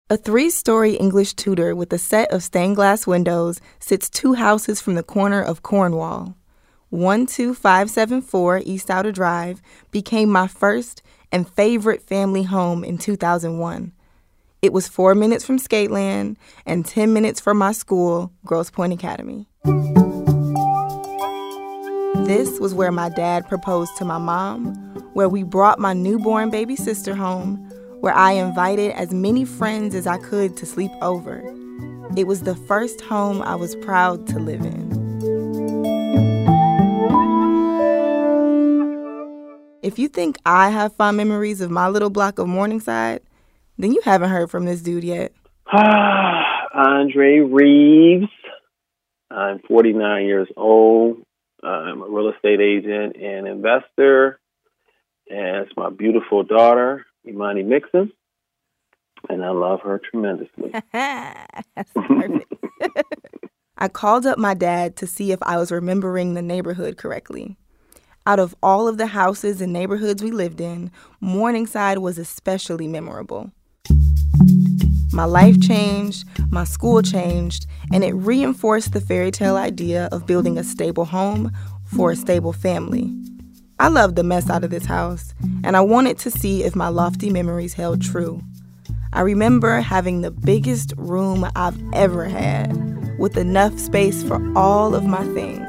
A 3-story English tutor with a set of stained glass windows sits 2 houses from the corner of Cornwall. 12574 East Outer Drive became my first and favorite family home in 2001. It was 4 minutes from Skateland and 10 minutes from my school, Grosse Pointe Academy. This was where my dad proposed to my mom, where we brought my newborn baby sister home, where I invited as many friends as I could to sleep over. It was the first home I was proud to live in. If you think I have fond memories of my little block of Morningside, then you haven't heard from this dude yet. Andre Reeves. I'm 49 years old. I'm a real estate agent and investor. And it's my beautiful daughter, Imani Mixon. And I love her tremendously. That's perfect. I called up my dad to see if I was remembering the neighborhood correctly. Out of all of the houses and neighborhoods we lived in, Morningside was especially memorable. My life changed, my school changed, and it reinforced the fairy tale idea of building a stable home for a stable family. I loved the mess out of this house, and I wanted to see if my lofty memories held true. I remember having the biggest room I've ever had, with enough space for all of my things.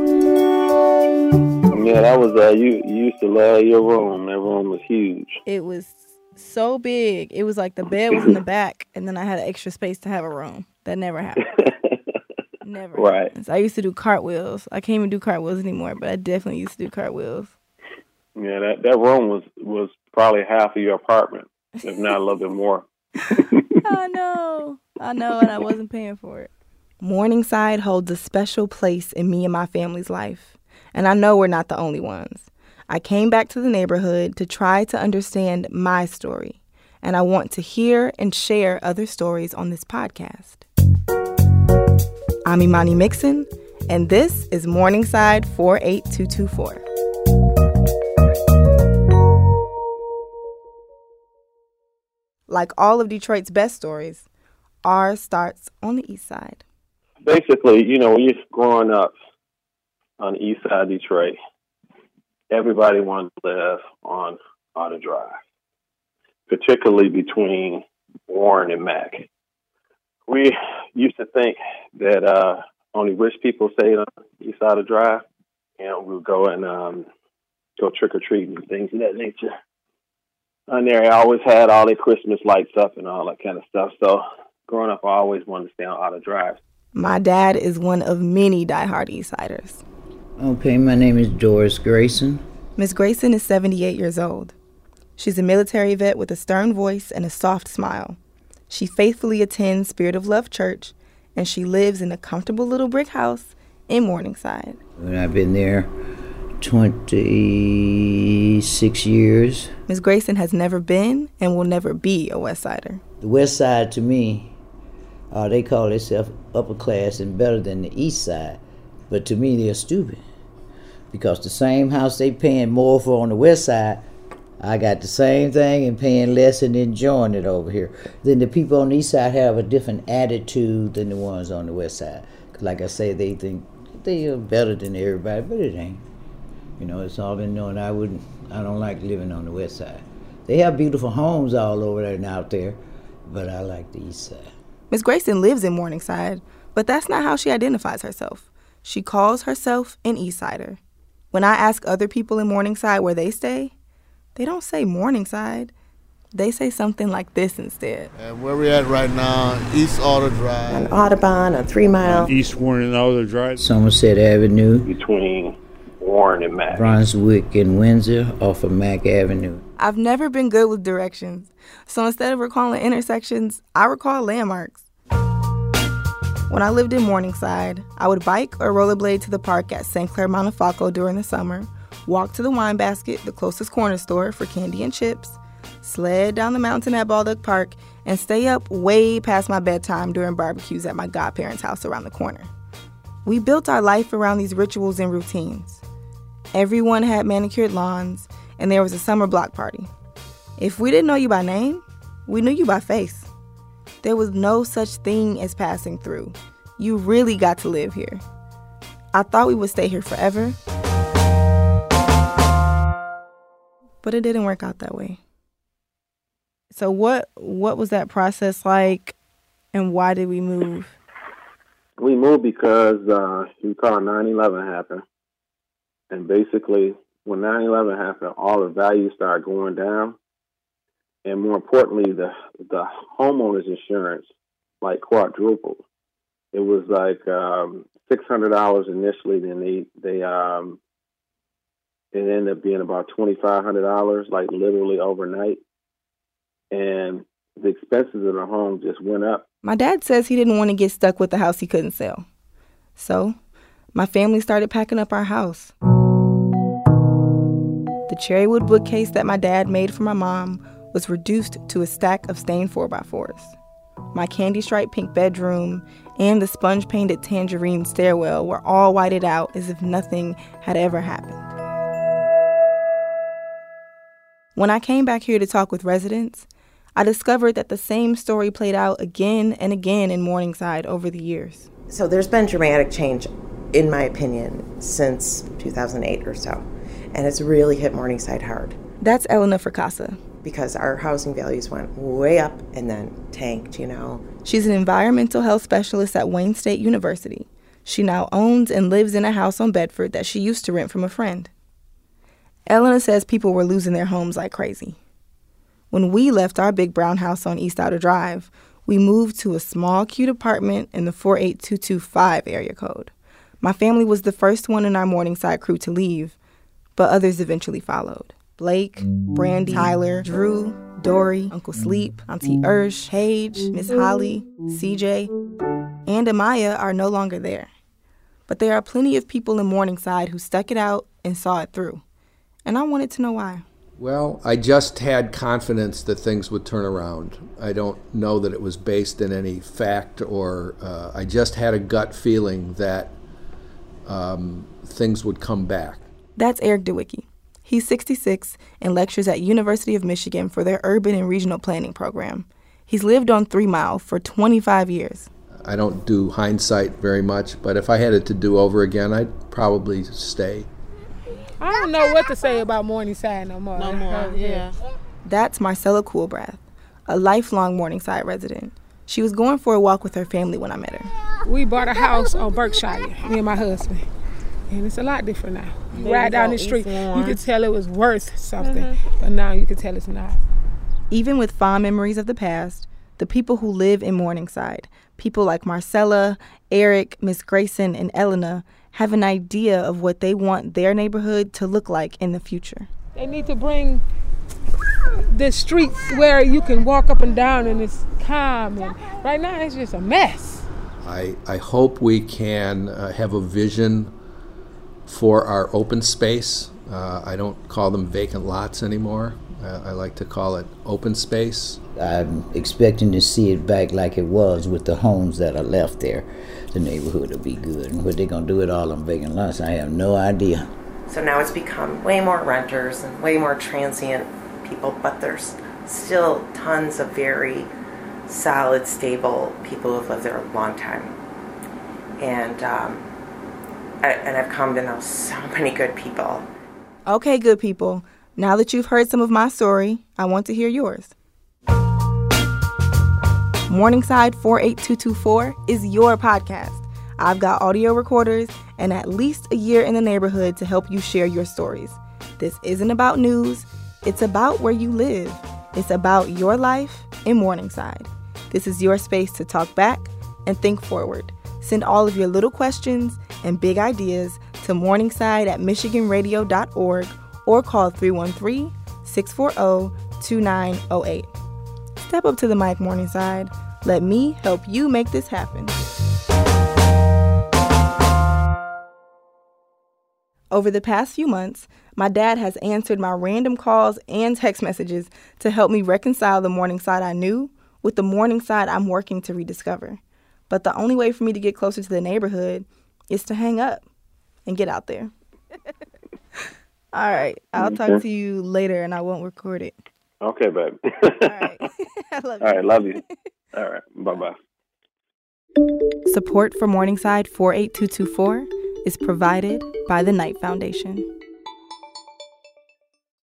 Yeah, that was, you used to love your room. That room was huge. It was so big. It was like the bed was in the back, and then I had extra space to have a room. That never happened. Never. Right. Happened. So I used to do cartwheels. I can't even do cartwheels anymore, but I definitely used to do cartwheels. Yeah, that room was probably half of your apartment, if not a little bit more. I know, and I wasn't paying for it. Morningside holds a special place in me and my family's life, and I know we're not the only ones. I came back to the neighborhood to try to understand my story, and I want to hear and share other stories on this podcast. I'm Imani Mixon, and this is Morningside 48224. Like all of Detroit's best stories, ours starts on the east side. Basically, when you're growing up on the east side of Detroit, everybody wanted to live on Outer Drive, particularly between Warren and Mack. We used to think that only rich people stayed on the east side of Drive. We would go and go trick-or-treating and things of that nature. On there, I always had all the Christmas lights up and all that kind of stuff. So growing up, I always wanted to stay on Outer Drive. My dad is one of many diehard Eastsiders. Okay, my name is Doris Grayson. Miss Grayson is 78 years old. She's a military vet with a stern voice and a soft smile. She faithfully attends Spirit of Love Church, and she lives in a comfortable little brick house in Morningside. I've been there 26 years. Ms. Grayson has never been and will never be a West Sider. The West Side, to me, they call themselves upper class and better than the East Side. But to me, they're stupid. Because the same house they paying more for on the West Side, I got the same thing and paying less and enjoying it over here. Then the people on the East Side have a different attitude than the ones on the West Side. 'Cause like I say, they think they are better than everybody, but it ain't. It's all been known. I don't like living on the West Side. They have beautiful homes all over there and out there, but I like the East Side. Ms. Grayson lives in Morningside, but that's not how she identifies herself. She calls herself an Eastsider. When I ask other people in Morningside where they stay, they don't say Morningside. They say something like this instead. And where we're at right now, East Outer Drive. On Audubon, on 3 Mile. East Warren and Outer Drive. Somerset Avenue. Between Warren and Mack. Brunswick and Windsor off of Mack Avenue. I've never been good with directions, so instead of recalling intersections, I recall landmarks. When I lived in Morningside, I would bike or rollerblade to the park at St. Clair Montefalco during the summer, walk to the Wine Basket, the closest corner store, for candy and chips, sled down the mountain at Baldock Park, and stay up way past my bedtime during barbecues at my godparents' house around the corner. We built our life around these rituals and routines. Everyone had manicured lawns, and there was a summer block party. If we didn't know you by name, we knew you by face. There was no such thing as passing through. You really got to live here. I thought we would stay here forever, but it didn't work out that way. So what was that process like, and why did we move? We moved because you call 9/11 happened, and basically when 9/11 happened, all the values started going down, and more importantly, the homeowners insurance like quadrupled. It was like $600 initially, then it ended up being about $2,500, like literally overnight, and the expenses of the home just went up. My dad says he didn't want to get stuck with the house he couldn't sell. So my family started packing up our house. The cherrywood bookcase that my dad made for my mom was reduced to a stack of stained 4x4s. My candy-striped pink bedroom and the sponge-painted tangerine stairwell were all whited out as if nothing had ever happened. When I came back here to talk with residents, I discovered that the same story played out again and again in Morningside over the years. So there's been dramatic change, in my opinion, since 2008 or so. And it's really hit Morningside hard. That's Elena Fracassa. Because our housing values went way up and then tanked, She's an environmental health specialist at Wayne State University. She now owns and lives in a house on Bedford that she used to rent from a friend. Elena says people were losing their homes like crazy. When we left our big brown house on East Outer Drive, we moved to a small, cute apartment in the 48225 area code. My family was the first one in our Morningside crew to leave, but others eventually followed. Blake, Brandy, Tyler, Drew, Dory, Uncle Sleep, Auntie Ursh, Paige, Miss Holly, CJ, and Amaya are no longer there. But there are plenty of people in Morningside who stuck it out and saw it through. And I wanted to know why. Well, I just had confidence that things would turn around. I don't know that it was based in any fact, or I just had a gut feeling that things would come back. That's Eric DeWicki. He's 66 and lectures at University of Michigan for their urban and regional planning program. He's lived on 3 Mile for 25 years. I don't do hindsight very much, but if I had it to do over again, I'd probably stay. I don't know what to say about Morningside no more. Yeah. That's Marcella Coolbrath, a lifelong Morningside resident. She was going for a walk with her family when I met her. We bought a house on Berkshire, me and my husband. And it's a lot different now. You ride down the street, you could tell it was worth something, but now you can tell it's not. Even with fond memories of the past, the people who live in Morningside, people like Marcella, Eric, Miss Grayson, and Elena, have an idea of what they want their neighborhood to look like in the future. They need to bring the streets where you can walk up and down and it's calm. And right now it's just a mess. I hope we can have a vision for our open space. I don't call them vacant lots anymore. I like to call it open space. I'm expecting to see it back like it was with the homes that are left there. The neighborhood will be good. But they're going to do it all on vacant lots, I have no idea. So now it's become way more renters and way more transient people, but there's still tons of very solid, stable people who've lived there a long time. And I've come to know so many good people. Okay, good people. Now that you've heard some of my story, I want to hear yours. Morningside 48224 is your podcast. I've got audio recorders and at least a year in the neighborhood to help you share your stories. This isn't about news. It's about where you live. It's about your life in Morningside. This is your space to talk back and think forward. Send all of your little questions and big ideas to morningside@michiganradio.org or call 313-640-2908. Step up to the mic, Morningside. Let me help you make this happen. Over the past few months, my dad has answered my random calls and text messages to help me reconcile the Morningside I knew with the Morningside I'm working to rediscover. But the only way for me to get closer to the neighborhood is to hang up and get out there. All right. I'll talk to you later, and I won't record it. Okay, babe. All right. I love you. All right, love you. All right. Bye-bye. Support for Morningside 48224 is provided by the Knight Foundation.